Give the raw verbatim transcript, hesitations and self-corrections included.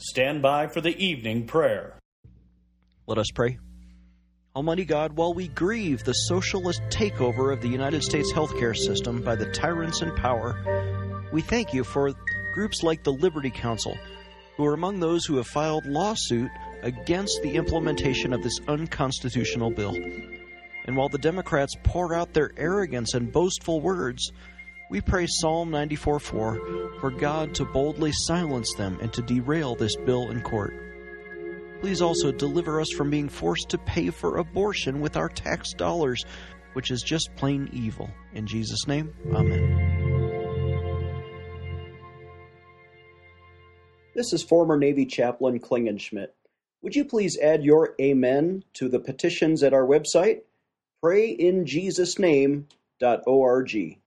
stand by for the evening prayer. Let us pray. Almighty God, while we grieve the socialist takeover of the United States healthcare system by the tyrants in power, we thank you for groups like the Liberty Council, who are among those who have filed lawsuit against the implementation of this unconstitutional bill. And while the Democrats pour out their arrogance and boastful words, we pray Psalm ninety-four four for God to boldly silence them and to derail this bill in court. Please also deliver us from being forced to pay for abortion with our tax dollars, which is just plain evil. In Jesus' name, amen. This is former Navy Chaplain Klingenschmidt. Would you please add your amen to the petitions at our website, pray in jesus name dot org.